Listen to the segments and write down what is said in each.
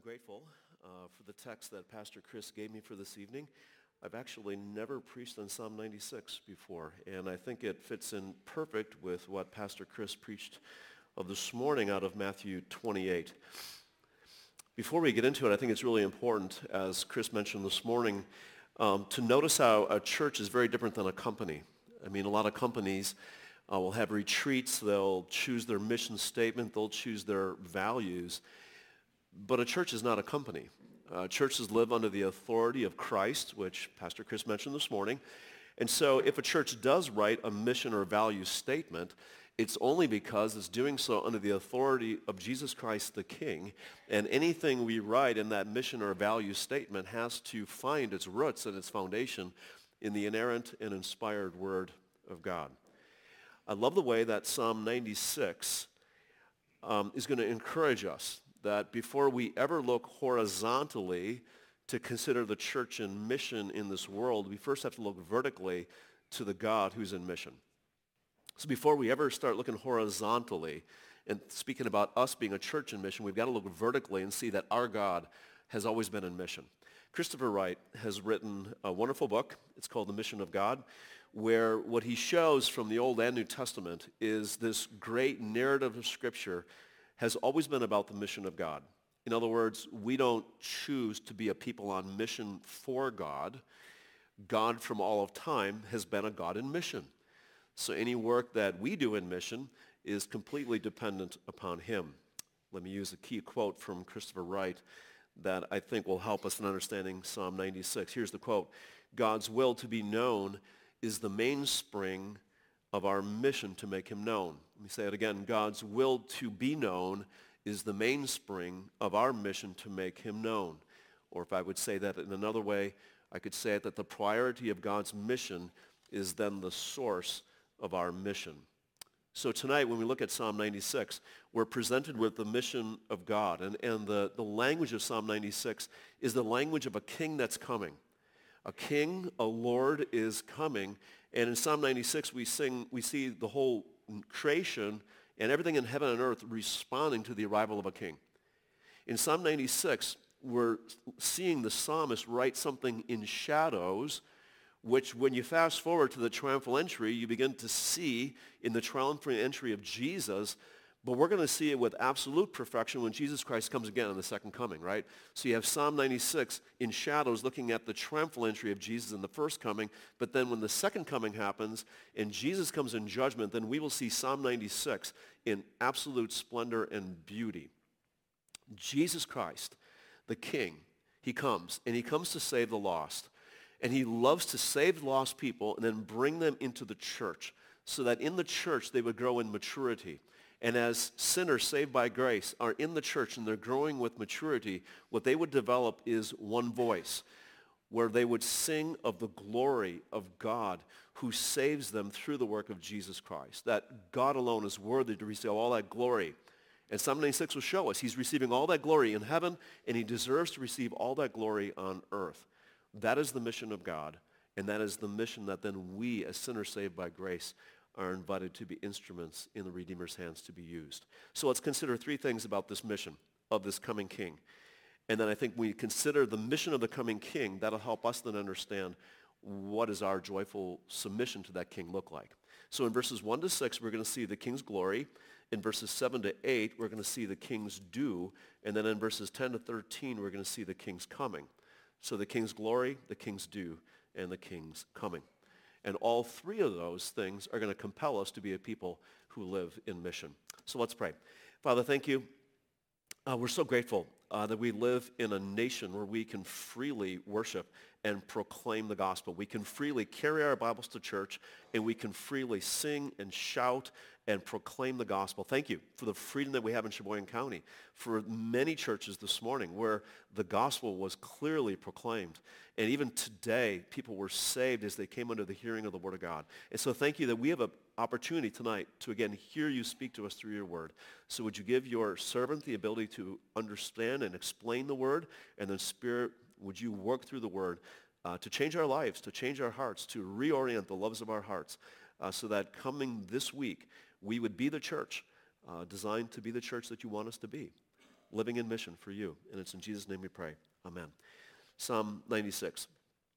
grateful for the text that Pastor Chris gave me for this evening. I've actually never preached on Psalm 96 before, and I think it fits in perfect with what Pastor Chris preached of this morning out of Matthew 28. Before we get into it, I think it's really important, as Chris mentioned this morning, to notice how a church is very different than a company. I mean, a lot of companies will have retreats, they'll choose their mission statement, they'll choose their values, but a church is not a company. Churches live under the authority of Christ, which Pastor Chris mentioned this morning. And so if a church does write a mission or value statement, it's only because it's doing so under the authority of Jesus Christ the King. And anything we write in that mission or value statement has to find its roots and its foundation in the inerrant and inspired Word of God. I love the way that Psalm 96 is going to encourage us that before we ever look horizontally to consider the church in mission in this world, we first have to look vertically to the God who's in mission. So before we ever start looking horizontally and speaking about us being a church in mission, we've got to look vertically and see that our God has always been in mission. Christopher Wright has written a wonderful book. It's called The Mission of God, where what he shows from the Old and New Testament is this great narrative of Scripture has always been about the mission of God. In other words, we don't choose to be a people on mission for God. God from all of time has been a God in mission. So any work that we do in mission is completely dependent upon him. Let me use a key quote from Christopher Wright that I think will help us in understanding Psalm 96. Here's the quote: "God's will to be known is the mainspring of our mission to make him known." Let me say it again. God's will to be known is the mainspring of our mission to make him known. Or if I would say that in another way, I could say it that the priority of God's mission is then the source of our mission. So tonight, when we look at Psalm 96, we're presented with the mission of God. And the language of Psalm 96 is the language of a king that's coming. A king, a Lord is coming. And in Psalm 96, we see the whole creation and everything in heaven and earth responding to the arrival of a king. In Psalm 96, we're seeing the psalmist write something in shadows, which when you fast forward to the triumphal entry, you begin to see in the triumphal entry of Jesus. But we're going to see it with absolute perfection when Jesus Christ comes again in the second coming, right? So you have Psalm 96 in shadows looking at the triumphal entry of Jesus in the first coming. But then when the second coming happens and Jesus comes in judgment, then we will see Psalm 96 in absolute splendor and beauty. Jesus Christ, the King, he comes, and he comes to save the lost. And he loves to save lost people and then bring them into the church so that in the church they would grow in maturity. And as sinners saved by grace are in the church and they're growing with maturity, what they would develop is one voice where they would sing of the glory of God who saves them through the work of Jesus Christ. That God alone is worthy to receive all that glory. And Psalm 96 will show us he's receiving all that glory in heaven, and he deserves to receive all that glory on earth. That is the mission of God, and that is the mission that then we, as sinners saved by grace, are invited to be instruments in the Redeemer's hands to be used. So let's consider three things about this mission of this coming king. And then I think when we consider the mission of the coming king, that'll help us then understand what does our joyful submission to that king look like. So in verses 1 to 6, we're going to see the king's glory. In verses 7 to 8, we're going to see the king's due. And then in verses 10 to 13, we're going to see the king's coming. So the king's glory, the king's due, and the king's coming. And all three of those things are going to compel us to be a people who live in mission. So let's pray. Father, thank you. We're so grateful that we live in a nation where we can freely worship and proclaim the gospel. We can freely carry our Bibles to church, and we can freely sing and shout and proclaim the gospel. Thank you for the freedom that we have in Sheboygan County, for many churches this morning where the gospel was clearly proclaimed. And even today, people were saved as they came under the hearing of the word of God. And so thank you that we have an opportunity tonight to again hear you speak to us through your word. So would you give your servant the ability to understand and explain the word, and then Spirit, would you work through the word to change our lives, to change our hearts, to reorient the loves of our hearts, so that coming this week, we would be the church, designed to be the church that you want us to be. living in mission for you. And it's in Jesus' name we pray. Amen. Psalm 96.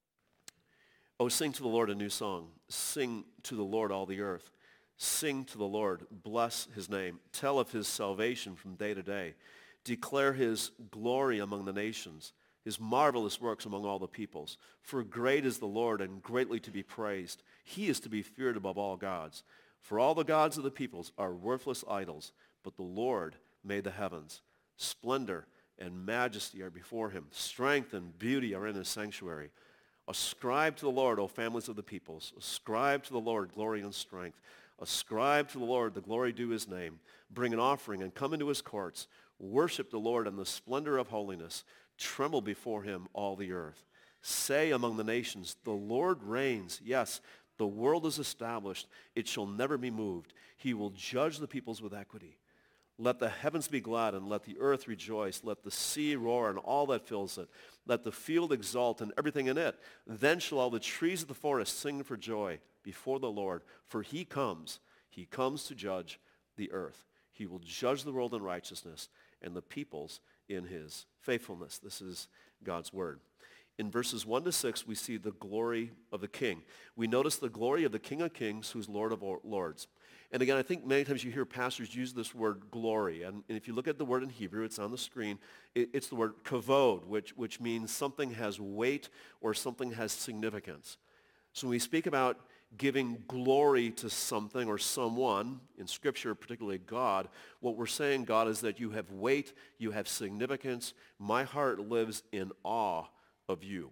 Oh, sing to the Lord a new song. Sing to the Lord all the earth. Sing to the Lord. Bless his name. Tell of his salvation from day to day. Declare his glory among the nations, his marvelous works among all the peoples. For great is the Lord and greatly to be praised. He is to be feared above all gods. For all the gods of the peoples are worthless idols, but the Lord made the heavens. Splendor and majesty are before him. Strength and beauty are in his sanctuary. Ascribe to the Lord, O families of the peoples. Ascribe to the Lord glory and strength. Ascribe to the Lord the glory due his name. Bring an offering and come into his courts. Worship the Lord in the splendor of holiness. Tremble before him, all the earth. Say among the nations, the Lord reigns. Yes, the world is established. It shall never be moved. He will judge the peoples with equity. Let the heavens be glad and let the earth rejoice. Let the sea roar and all that fills it. Let the field exult and everything in it. Then shall all the trees of the forest sing for joy before the Lord. For he comes to judge the earth. He will judge the world in righteousness and the peoples in his faithfulness. This is God's word. In verses 1 to 6, we see the glory of the King. We notice the glory of the King of Kings, who's Lord of Lords. And again, I think many times you hear pastors use this word glory. And if you look at the word in Hebrew, it's on the screen. It's the word kavod, which means something has weight or something has significance. So when we speak about giving glory to something or someone, in Scripture, particularly God, what we're saying, God, is that you have weight, you have significance. My heart lives in awe of you.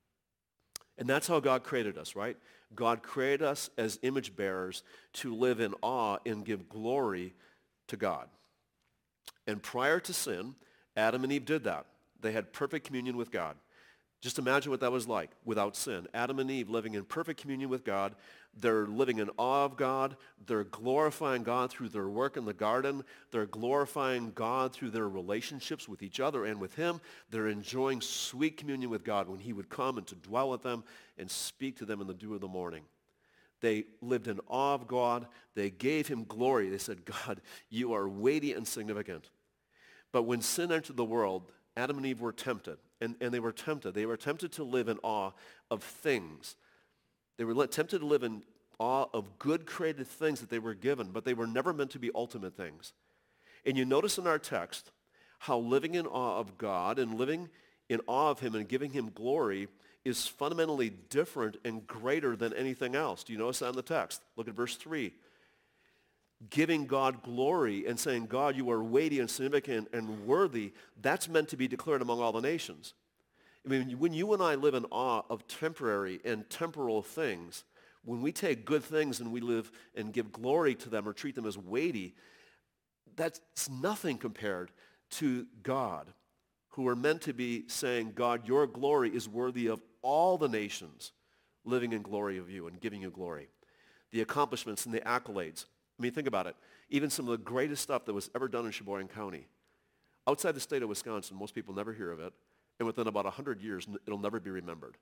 And that's how God created us, right? God created us as image bearers to live in awe and give glory to God. And prior to sin, Adam and Eve did that. They had perfect communion with God. Just imagine what that was like without sin. Adam and Eve living in perfect communion with God. They're living in awe of God. They're glorifying God through their work in the garden. They're glorifying God through their relationships with each other and with him. They're enjoying sweet communion with God when he would come and to dwell with them and speak to them in the dew of the morning. They lived in awe of God. They gave him glory. They said, God, you are weighty and significant. But when sin entered the world, Adam and Eve were tempted. And they were tempted. They were tempted to live in awe of things. They were tempted to live in awe of good created things that they were given, but they were never meant to be ultimate things. And you notice in our text how living in awe of God and living in awe of him and giving him glory is fundamentally different and greater than anything else. Do you notice that in the text? Look at verse 3. Giving God glory and saying, God, you are weighty and significant and worthy, that's meant to be declared among all the nations. I mean, when you and I live in awe of temporary and temporal things, when we take good things and we live and give glory to them or treat them as weighty, that's nothing compared to God, who are meant to be saying, God, your glory is worthy of all the nations living in glory of you and giving you glory. The accomplishments and the accolades. I mean, think about it. Even some of the greatest stuff that was ever done in Sheboygan County. Outside the state of Wisconsin, most people never hear of it. And within about 100 years, it'll never be remembered.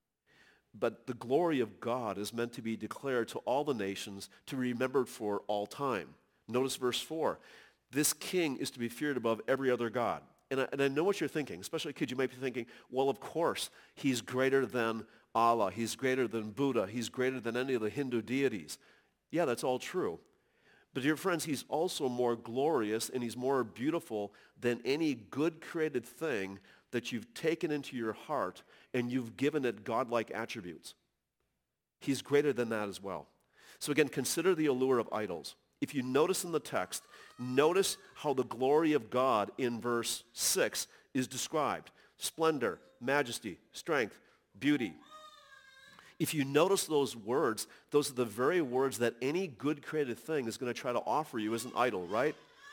But the glory of God is meant to be declared to all the nations, to be remembered for all time. Notice verse 4. This king is to be feared above every other god. And I know what you're thinking, especially kids. You might be thinking, well, of course, he's greater than Allah. He's greater than Buddha. He's greater than any of the Hindu deities. Yeah, that's all true. But dear friends, he's also more glorious and he's more beautiful than any good created thing that you've taken into your heart and you've given it godlike attributes. He's greater than that as well. So again, consider the allure of idols. If you notice in the text, notice how the glory of God in verse 6 is described. Splendor, majesty, strength, beauty. If you notice those words, those are the very words that any good created thing is going to try to offer you as an idol, right?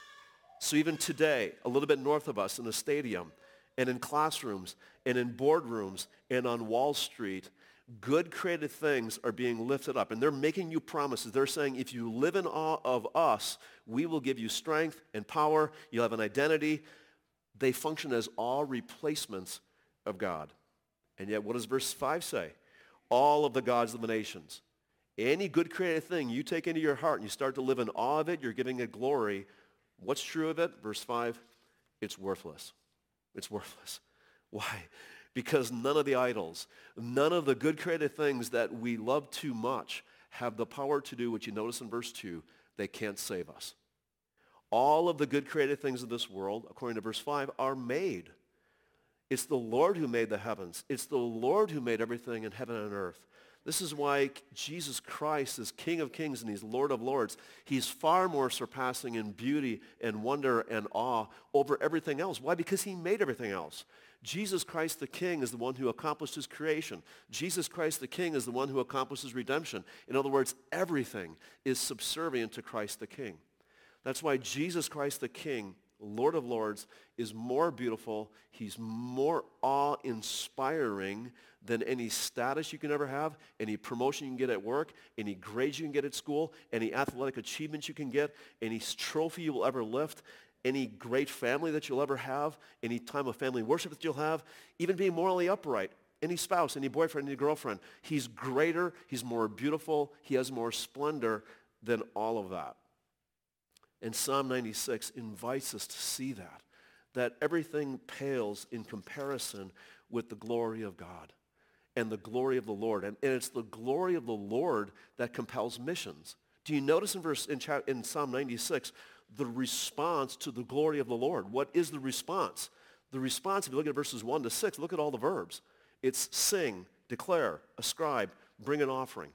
So even today, a little bit north of us in a stadium, and in classrooms, and in boardrooms, and on Wall Street, good created things are being lifted up. And they're making you promises. They're saying, if you live in awe of us, we will give you strength and power. You'll have an identity. They function as awe replacements of God. And yet, what does verse 5 say? All of the gods of the nations. Any good created thing you take into your heart and you start to live in awe of it, you're giving it glory. What's true of it? Verse 5, it's worthless. It's worthless. Why? Because none of the idols, none of the good created things that we love too much have the power to do what you notice in verse 2. They can't save us. All of the good created things of this world, according to verse 5, are made. It's the Lord who made the heavens. It's the Lord who made everything in heaven and earth. This is why Jesus Christ is King of Kings and he's Lord of Lords. He's far more surpassing in beauty and wonder and awe over everything else. Why? Because he made everything else. Jesus Christ the King is the one who accomplished his creation. Jesus Christ the King is the one who accomplishes redemption. In other words, everything is subservient to Christ the King. That's why Jesus Christ the King, Lord of Lords, is more beautiful. He's more awe-inspiring than any status you can ever have, any promotion you can get at work, any grades you can get at school, any athletic achievements you can get, any trophy you will ever lift, any great family that you'll ever have, any time of family worship that you'll have, even being morally upright, any spouse, any boyfriend, any girlfriend. He's greater, he's more beautiful, he has more splendor than all of that. And Psalm 96 invites us to see that everything pales in comparison with the glory of God and the glory of the Lord. And it's the glory of the Lord that compels missions. Do you notice in Psalm 96 the response to the glory of the Lord? What is the response? The response, if you look at verses 1 to 6, look at all the verbs. It's sing, declare, ascribe, bring an offering.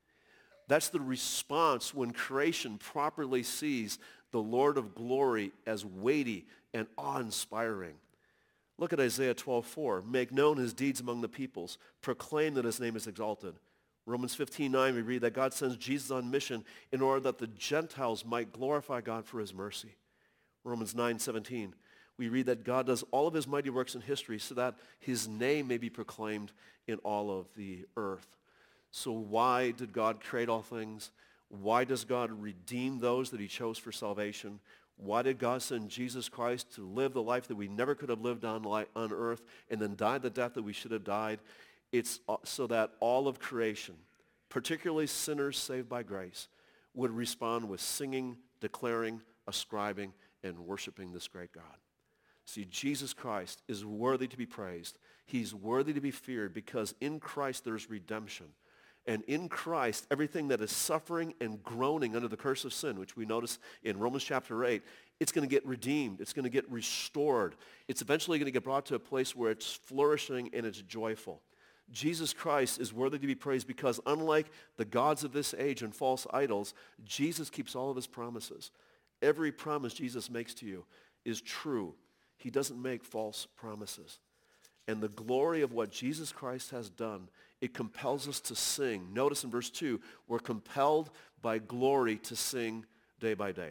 That's the response when creation properly sees the Lord of glory as weighty and awe-inspiring. Look at Isaiah 12:4. Make known his deeds among the peoples. Proclaim that his name is exalted. Romans 15:9, we read that God sends Jesus on mission in order that the Gentiles might glorify God for his mercy. Romans 9:17, we read that God does all of his mighty works in history so that his name may be proclaimed in all of the earth. So why did God create all things? Why does God redeem those that he chose for salvation? Why did God send Jesus Christ to live the life that we never could have lived on earth and then die the death that we should have died? It's so that all of creation, particularly sinners saved by grace, would respond with singing, declaring, ascribing, and worshiping this great God. See, Jesus Christ is worthy to be praised. He's worthy to be feared because in Christ there's redemption. And in Christ, everything that is suffering and groaning under the curse of sin, which we notice in Romans chapter 8, it's going to get redeemed. It's going to get restored. It's eventually going to get brought to a place where it's flourishing and it's joyful. Jesus Christ is worthy to be praised because unlike the gods of this age and false idols, Jesus keeps all of his promises. Every promise Jesus makes to you is true. He doesn't make false promises. And the glory of what Jesus Christ has done, it compels us to sing. Notice in verse 2, we're compelled by glory to sing day by day.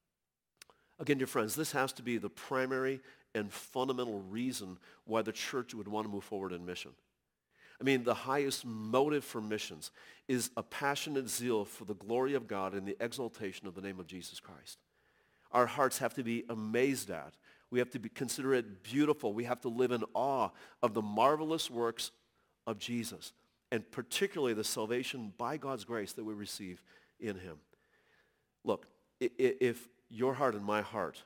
Again, dear friends, this has to be the primary and fundamental reason why the church would want to move forward in mission. I mean, the highest motive for missions is a passionate zeal for the glory of God and the exaltation of the name of Jesus Christ. Our hearts have to be amazed at. We have to consider it beautiful. We have to live in awe of the marvelous works of Jesus, and particularly the salvation by God's grace that we receive in him. Look, if your heart and my heart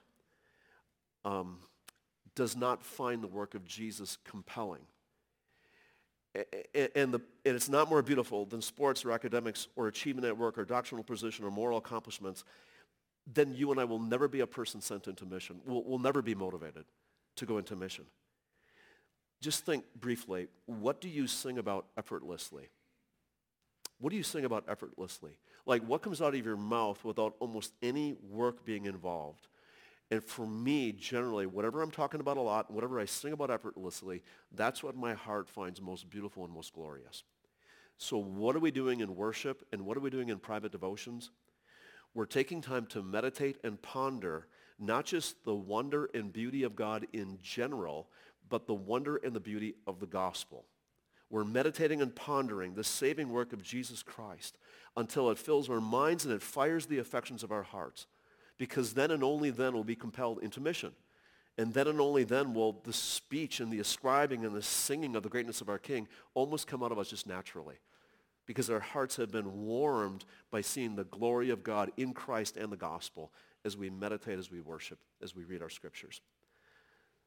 does not find the work of Jesus compelling, and it's not more beautiful than sports or academics or achievement at work or doctrinal position or moral accomplishments, then you and I will never be a person sent into mission. We'll never be motivated to go into mission. Just think briefly, what do you sing about effortlessly? What do you sing about effortlessly? Like what comes out of your mouth without almost any work being involved? And for me, generally, whatever I'm talking about a lot, whatever I sing about effortlessly, that's what my heart finds most beautiful and most glorious. So what are we doing in worship and what are we doing in private devotions? We're taking time to meditate and ponder not just the wonder and beauty of God in general, but the wonder and the beauty of the gospel. We're meditating and pondering the saving work of Jesus Christ until it fills our minds and it fires the affections of our hearts. Because then and only then we'll be compelled into mission. And then and only then will the speech and the ascribing and the singing of the greatness of our King almost come out of us just naturally. Because our hearts have been warmed by seeing the glory of God in Christ and the gospel as we meditate, as we worship, as we read our scriptures.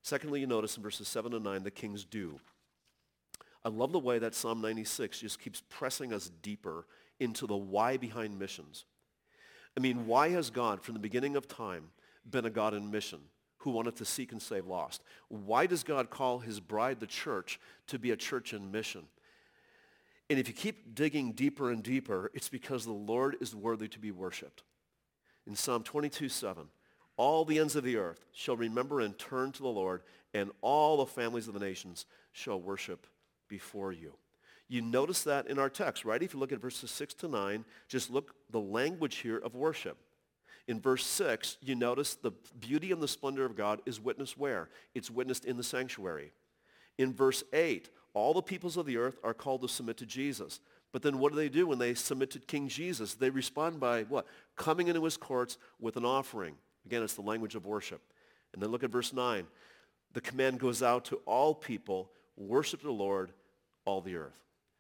Secondly, you notice in verses 7 and 9, the king's due. I love the way that Psalm 96 just keeps pressing us deeper into the why behind missions. I mean, why has God, from the beginning of time, been a God in mission who wanted to seek and save lost? Why does God call his bride, the church, to be a church in mission? And if you keep digging deeper and deeper, it's because the Lord is worthy to be worshipped. In Psalm 22:7, all the ends of the earth shall remember and turn to the Lord, and all the families of the nations shall worship before you. You notice that in our text, right? If you look at verses 6 to 9, just look the language here of worship. In verse 6, you notice the beauty and the splendor of God is witnessed where? It's witnessed in the sanctuary. In verse 8, all the peoples of the earth are called to submit to Jesus. But then what do when they submit to King Jesus? They respond by what? Coming into his courts with an offering. Again, it's the language of worship. And then look at verse 9. The command goes out to all people, worship the Lord, all the earth.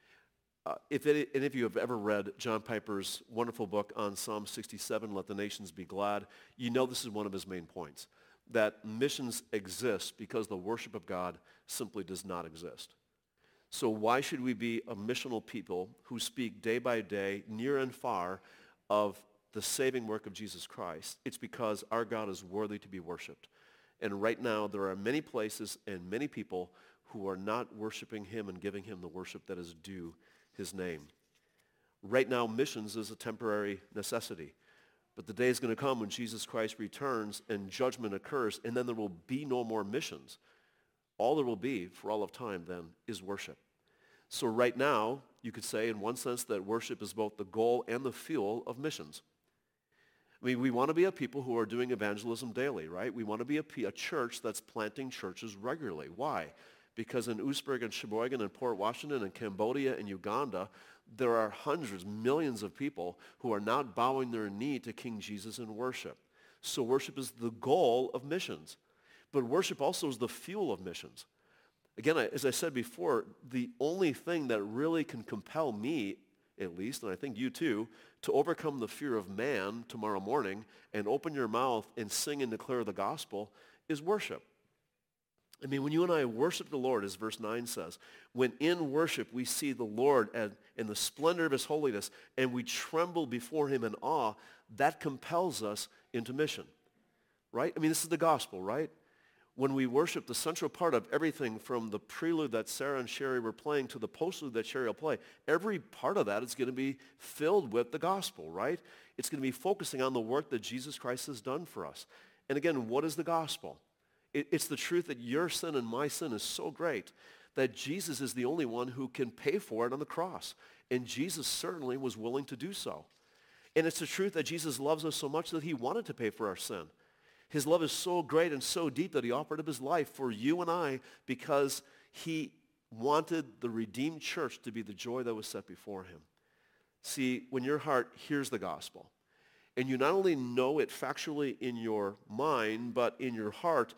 If any of you have ever read John Piper's wonderful book on Psalm 67, Let the Nations Be Glad, you know this is one of his main points, that missions exist because the worship of God simply does not exist. So why should we be a missional people who speak day by day, near and far, of the saving work of Jesus Christ? It's because our God is worthy to be worshiped. And right now, there are many places and many people who are not worshiping him and giving him the worship that is due his name. Right now, missions is a temporary necessity. But the day is going to come when Jesus Christ returns and judgment occurs, and then there will be no more missions. All there will be for all of time then is worship. So right now, you could say in one sense that worship is both the goal and the fuel of missions. I mean, we want to be a people who are doing evangelism daily, right? We want to be a church that's planting churches regularly. Why? Because in Oostburg and Sheboygan and Port Washington and Cambodia and Uganda, there are hundreds, millions of people who are not bowing their knee to King Jesus in worship. So worship is the goal of missions. But worship also is the fuel of missions. Again, as I said before, the only thing that really can compel me, at least, and I think you too, to overcome the fear of man tomorrow morning and open your mouth and sing and declare the gospel is worship. I mean, when you and I worship the Lord, as verse 9 says, when in worship we see the Lord and the splendor of his holiness, and we tremble before him in awe, that compels us into mission, right? I mean, this is the gospel, right? When we worship, the central part of everything from the prelude that Sarah and Sherry were playing to the postlude that Sherry will play, every part of that is going to be filled with the gospel, right? It's going to be focusing on the work that Jesus Christ has done for us. And again, what is the gospel? It's the truth that your sin and my sin is so great that Jesus is the only one who can pay for it on the cross. And Jesus certainly was willing to do so. And it's the truth that Jesus loves us so much that he wanted to pay for our sin. His love is so great and so deep that he offered up his life for you and I because he wanted the redeemed church to be the joy that was set before him. See, when your heart hears the gospel, and you not only know it factually in your mind, but in your heart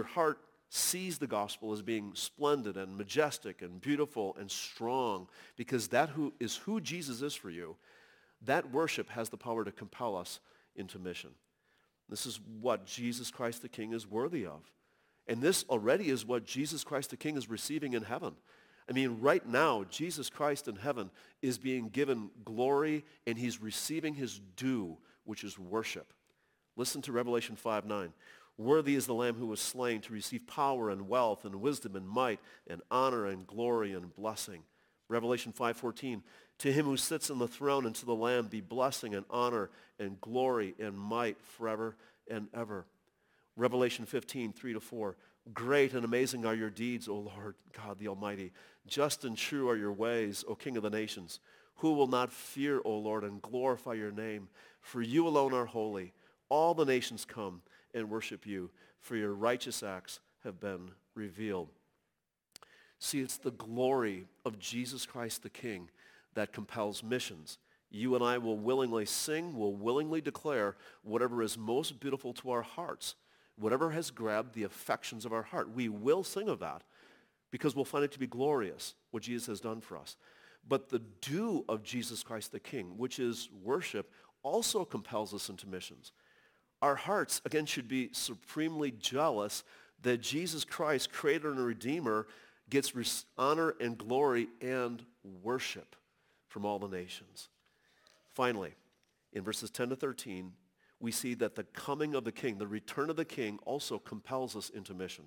sees the gospel as being splendid and majestic and beautiful and strong because that is who Jesus is for you. That worship has the power to compel us into mission. This is what Jesus Christ the King is worthy of. And this already is what Jesus Christ the King is receiving in heaven. I mean, right now, Jesus Christ in heaven is being given glory and he's receiving his due, which is worship. Listen to Revelation 5:9. Worthy is the Lamb who was slain to receive power and wealth and wisdom and might and honor and glory and blessing. Revelation 5:14. To him who sits on the throne and to the Lamb be blessing and honor and glory and might forever and ever. Revelation 15:3-4. Great and amazing are your deeds, O Lord God the Almighty. Just and true are your ways, O King of the nations. Who will not fear, O Lord, and glorify your name? For you alone are holy. All the nations come and worship you, for your righteous acts have been revealed. See, it's the glory of Jesus Christ the King that compels missions. You and I will willingly sing, will willingly declare whatever is most beautiful to our hearts, whatever has grabbed the affections of our heart. We will sing of that because we'll find it to be glorious, what Jesus has done for us. But the due of Jesus Christ the King, which is worship, also compels us into missions. Our hearts, again, should be supremely jealous that Jesus Christ, creator and redeemer, gets honor and glory and worship from all the nations. Finally, in verses 10 to 13, we see that the coming of the king, the return of the king, also compels us into mission.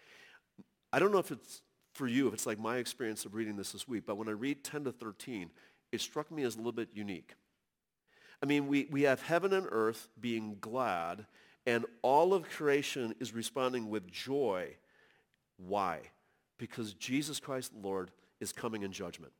I don't know if it's for you, if it's like my experience of reading this week, but when I read 10 to 13, it struck me as a little bit unique. I mean, we have heaven and earth being glad, and all of creation is responding with joy. Why? Because Jesus Christ, the Lord, is coming in judgment.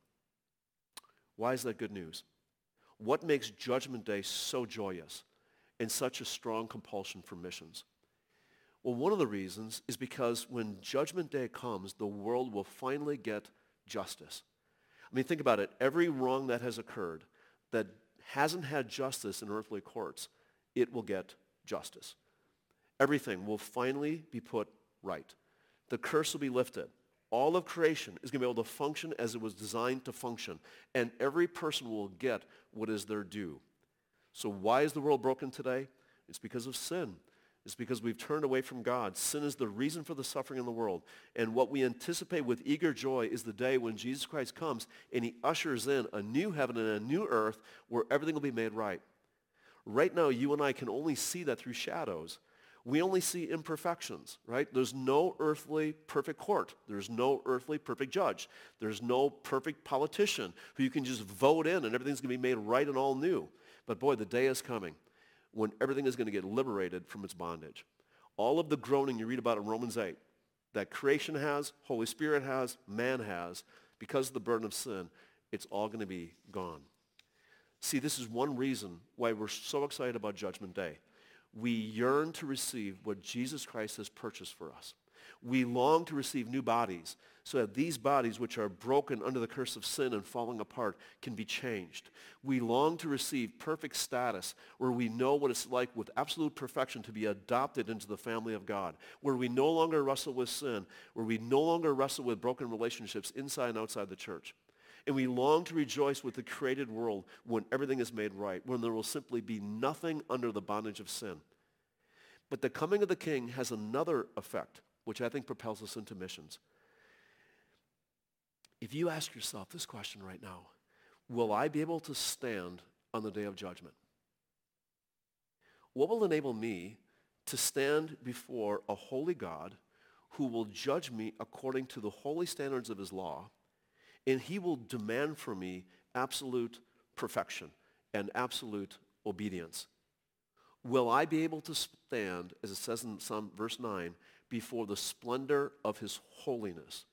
Why is that good news? What makes Judgment Day so joyous and such a strong compulsion for missions? Well, one of the reasons is because when Judgment Day comes, the world will finally get justice. I mean, think about it. Every wrong that has occurred that hasn't had justice in earthly courts, it will get justice. Everything will finally be put right. The curse will be lifted. All of creation is going to be able to function as it was designed to function, and every person will get what is their due. So why is the world broken today? It's because of sin. It's because we've turned away from God. Sin is the reason for the suffering in the world. And what we anticipate with eager joy is the day when Jesus Christ comes and he ushers in a new heaven and a new earth where everything will be made right. Right now, you and I can only see that through shadows. We only see imperfections, right? There's no earthly perfect court. There's no earthly perfect judge. There's no perfect politician who you can just vote in and everything's going to be made right and all new. But boy, the day is coming when everything is going to get liberated from its bondage. All of the groaning you read about in Romans 8, that creation has, Holy Spirit has, man has, because of the burden of sin, it's all going to be gone. See, this is one reason why we're so excited about Judgment Day. We yearn to receive what Jesus Christ has purchased for us. We long to receive new bodies so that these bodies, which are broken under the curse of sin and falling apart, can be changed. We long to receive perfect status where we know what it's like with absolute perfection to be adopted into the family of God, where we no longer wrestle with sin, where we no longer wrestle with broken relationships inside and outside the church. And we long to rejoice with the created world when everything is made right, when there will simply be nothing under the bondage of sin. But the coming of the King has another effect, which I think propels us into missions. If you ask yourself this question right now, will I be able to stand on the day of judgment? What will enable me to stand before a holy God who will judge me according to the holy standards of his law, and he will demand from me absolute perfection and absolute obedience? Will I be able to stand, as it says in Psalm verse 9, before the splendor of his holiness?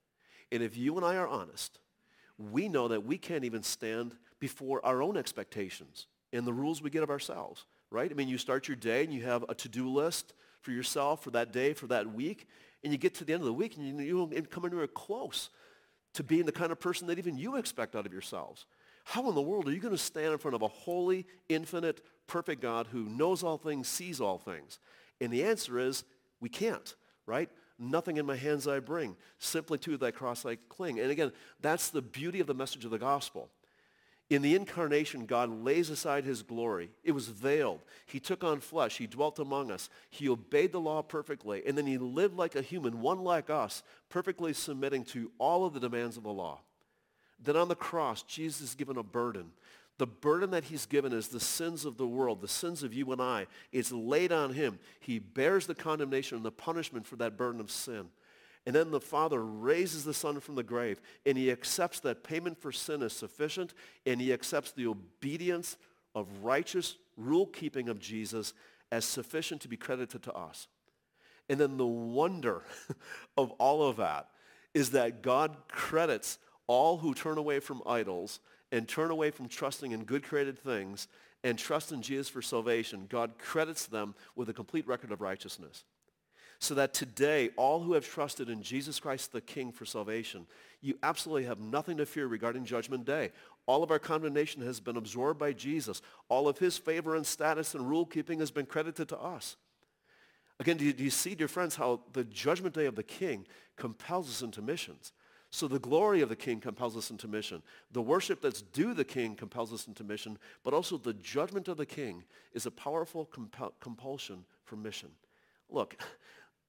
And if you and I are honest, we know that we can't even stand before our own expectations and the rules we get of ourselves, right? I mean, you start your day and you have a to-do list for yourself for that day, for that week, and you get to the end of the week and you don't come anywhere close to being the kind of person that even you expect out of yourselves. How in the world are you going to stand in front of a holy, infinite, perfect God who knows all things, sees all things? And the answer is, we can't, right? Nothing in my hands I bring. Simply to thy cross I cling. And again, that's the beauty of the message of the gospel. In the incarnation, God lays aside his glory. It was veiled. He took on flesh. He dwelt among us. He obeyed the law perfectly. And then he lived like a human, one like us, perfectly submitting to all of the demands of the law. Then on the cross, Jesus is given a burden. The burden that he's given is the sins of the world, the sins of you and I. It's laid on him. He bears the condemnation and the punishment for that burden of sin. And then the Father raises the Son from the grave, and he accepts that payment for sin is sufficient, and he accepts the obedience of righteous rule-keeping of Jesus as sufficient to be credited to us. And then the wonder of all of that is that God credits all who turn away from idols and turn away from trusting in good created things and trust in Jesus for salvation. God credits them with a complete record of righteousness. So that today, all who have trusted in Jesus Christ the King for salvation, you absolutely have nothing to fear regarding Judgment Day. All of our condemnation has been absorbed by Jesus. All of his favor and status and rule-keeping has been credited to us. Again, do you see, dear friends, how the Judgment Day of the King compels us into missions? So the glory of the King compels us into mission. The worship that's due the King compels us into mission, but also the judgment of the King is a powerful compulsion for mission. Look,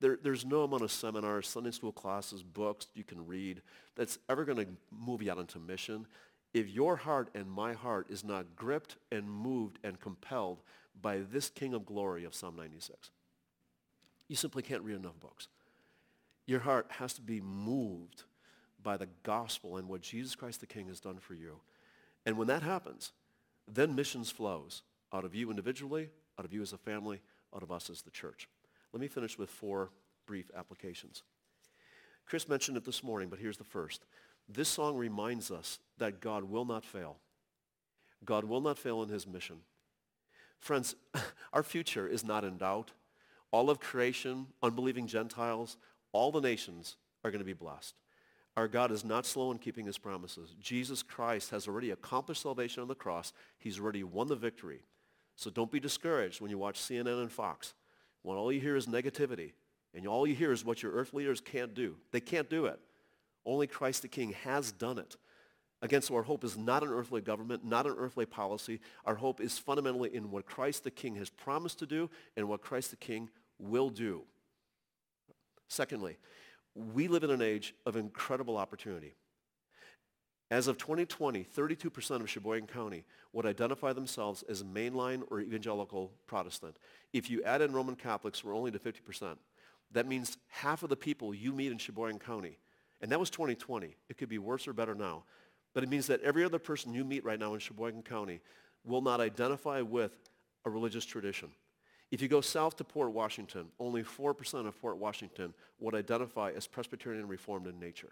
There's no amount of seminars, Sunday school classes, books you can read that's ever going to move you out into mission if your heart and my heart is not gripped and moved and compelled by this King of Glory of Psalm 96. You simply can't read enough books. Your heart has to be moved by the gospel and what Jesus Christ the King has done for you. And when that happens, then missions flows out of you individually, out of you as a family, out of us as the church. Let me finish with 4 brief applications. Chris mentioned it this morning, but here's the first. This song reminds us that God will not fail. God will not fail in his mission. Friends, our future is not in doubt. All of creation, unbelieving Gentiles, all the nations are going to be blessed. Our God is not slow in keeping his promises. Jesus Christ has already accomplished salvation on the cross. He's already won the victory. So don't be discouraged when you watch CNN and Fox. When all you hear is negativity, and all you hear is what your earth leaders can't do. They can't do it. Only Christ the King has done it. Again, so our hope is not an earthly government, not an earthly policy. Our hope is fundamentally in what Christ the King has promised to do and what Christ the King will do. Secondly, we live in an age of incredible opportunity. As of 2020, 32% of Sheboygan County would identify themselves as mainline or evangelical Protestant. If you add in Roman Catholics, we're only to 50%. That means half of the people you meet in Sheboygan County, and that was 2020. It could be worse or better now. But it means that every other person you meet right now in Sheboygan County will not identify with a religious tradition. If you go south to Port Washington, only 4% of Port Washington would identify as Presbyterian Reformed in nature.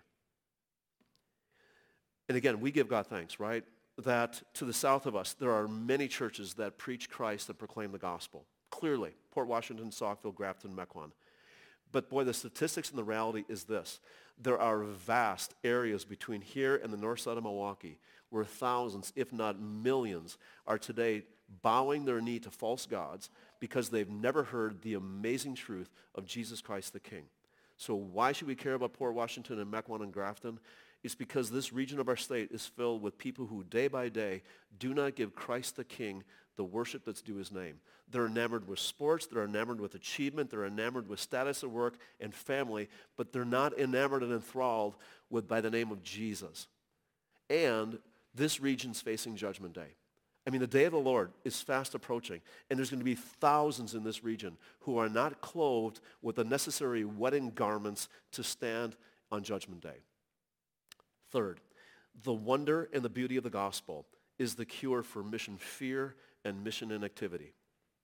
And again, we give God thanks, right? That to the south of us, there are many churches that preach Christ and proclaim the gospel. Clearly, Port Washington, Saukville, Grafton, Mequon. But boy, the statistics and the reality is this. There are vast areas between here and the north side of Milwaukee where thousands, if not millions, are today bowing their knee to false gods because they've never heard the amazing truth of Jesus Christ the King. So why should we care about Port Washington and Mequon and Grafton? It's because this region of our state is filled with people who day by day do not give Christ the King the worship that's due his name. They're enamored with sports, they're enamored with achievement, they're enamored with status at work and family, but they're not enamored and enthralled by the name of Jesus. And this region's facing Judgment Day. I mean, the day of the Lord is fast approaching, and there's going to be thousands in this region who are not clothed with the necessary wedding garments to stand on Judgment Day. Third, the wonder and the beauty of the gospel is the cure for mission fear and mission inactivity.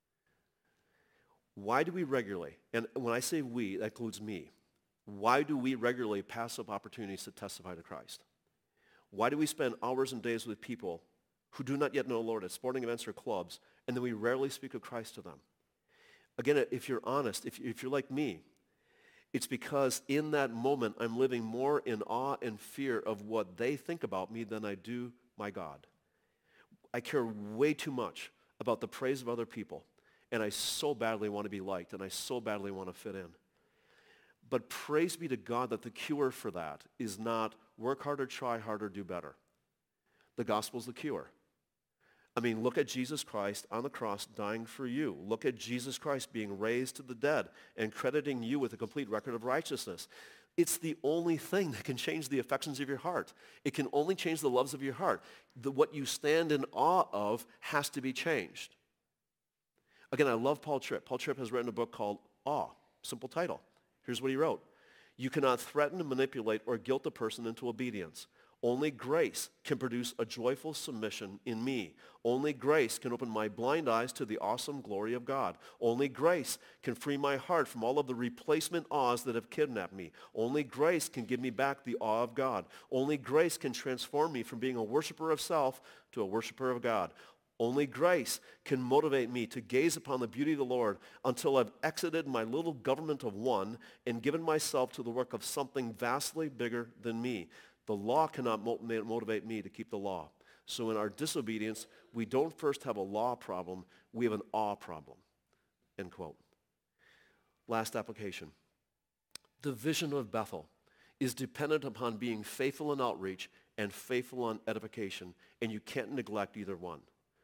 Why do we regularly, and when I say we, that includes me, why do we regularly pass up opportunities to testify to Christ? Why do we spend hours and days with people who do not yet know the Lord at sporting events or clubs, and then we rarely speak of Christ to them? Again, if you're honest, if you're like me, it's because in that moment I'm living more in awe and fear of what they think about me than I do my God. I care way too much about the praise of other people, and I so badly want to be liked, and I so badly want to fit in. But praise be to God that the cure for that is not work harder, try harder, do better. The gospel's the cure. I mean, look at Jesus Christ on the cross dying for you. Look at Jesus Christ being raised to the dead and crediting you with a complete record of righteousness. It's the only thing that can change the affections of your heart. It can only change the loves of your heart. What you stand in awe of has to be changed. Again, I love Paul Tripp. Paul Tripp has written a book called Awe, simple title. Here's what he wrote. You cannot threaten, manipulate, or guilt a person into obedience. Only grace can produce a joyful submission in me. Only grace can open my blind eyes to the awesome glory of God. Only grace can free my heart from all of the replacement awes that have kidnapped me. Only grace can give me back the awe of God. Only grace can transform me from being a worshiper of self to a worshiper of God. Only grace can motivate me to gaze upon the beauty of the Lord until I've exited my little government of one and given myself to the work of something vastly bigger than me. The law cannot motivate me to keep the law. So in our disobedience, we don't first have a law problem, we have an awe problem. End quote. Last application. The vision of Bethel is dependent upon being faithful in outreach and faithful in edification, and you can't neglect either one.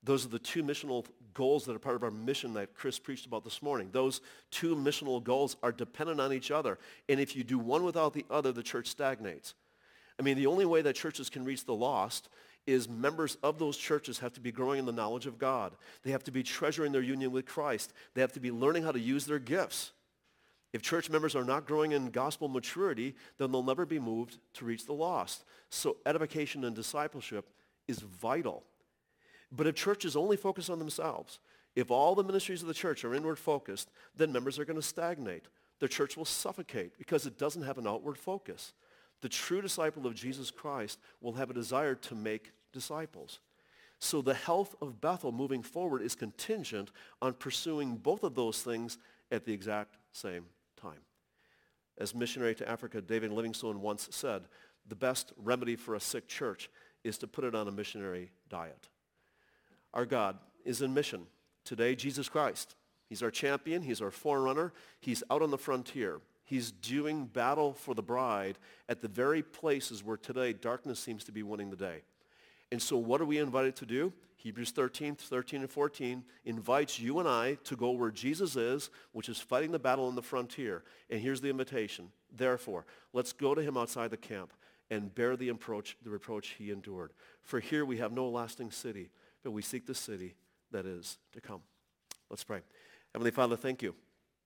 Those are the two missional goals that are part of our mission that Chris preached about this morning. Those two missional goals are dependent on each other. And if you do one without the other, the church stagnates. I mean, the only way that churches can reach the lost is members of those churches have to be growing in the knowledge of God. They have to be treasuring their union with Christ. They have to be learning how to use their gifts. If church members are not growing in gospel maturity, then they'll never be moved to reach the lost. So edification and discipleship is vital. But if churches only focus on themselves, if all the ministries of the church are inward focused, then members are going to stagnate. The church will suffocate because it doesn't have an outward focus. The true disciple of Jesus Christ will have a desire to make disciples. So the health of Bethel moving forward is contingent on pursuing both of those things at the exact same time. As missionary to Africa, David Livingstone once said, the best remedy for a sick church is to put it on a missionary diet. Our God is in mission. Today, Jesus Christ. He's our champion. He's our forerunner. He's out on the frontier. He's doing battle for the bride at the very places where today darkness seems to be winning the day. And so what are we invited to do? Hebrews 13 and 14 invites you and I to go where Jesus is, which is fighting the battle on the frontier. And here's the invitation. Therefore, let's go to him outside the camp and bear the reproach he endured. For here we have no lasting city, but we seek the city that is to come. Let's pray. Heavenly Father, thank you.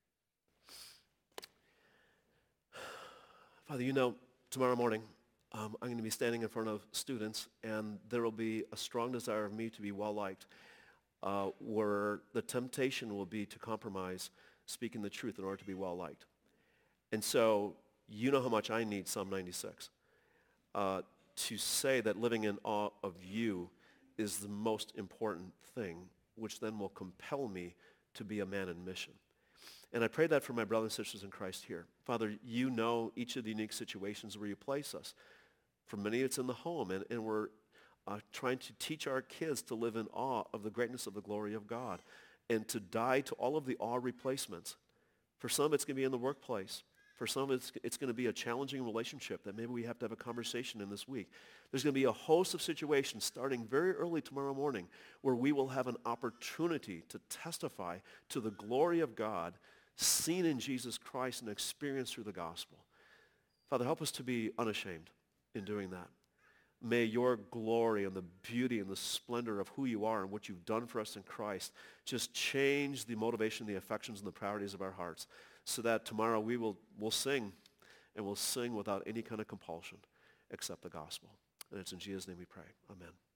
Father, you know, tomorrow morning, I'm going to be standing in front of students, and there will be a strong desire of me to be well-liked, where the temptation will be to compromise speaking the truth in order to be well-liked. And so you know how much I need Psalm 96. To say that living in awe of you is the most important thing, which then will compel me to be a man in mission. And I pray that for my brothers and sisters in Christ here. Father, you know each of the unique situations where you place us. For many, it's in the home, and we're trying to teach our kids to live in awe of the greatness of the glory of God and to die to all of the awe replacements. For some, it's going to be in the workplace. For some, it's going to be a challenging relationship that maybe we have to have a conversation in this week. There's going to be a host of situations starting very early tomorrow morning where we will have an opportunity to testify to the glory of God seen in Jesus Christ and experienced through the gospel. Father, help us to be unashamed in doing that. May your glory and the beauty and the splendor of who you are and what you've done for us in Christ just change the motivation, the affections, and the priorities of our hearts so that tomorrow we'll sing, and we'll sing without any kind of compulsion except the gospel. And it's in Jesus' name we pray. Amen.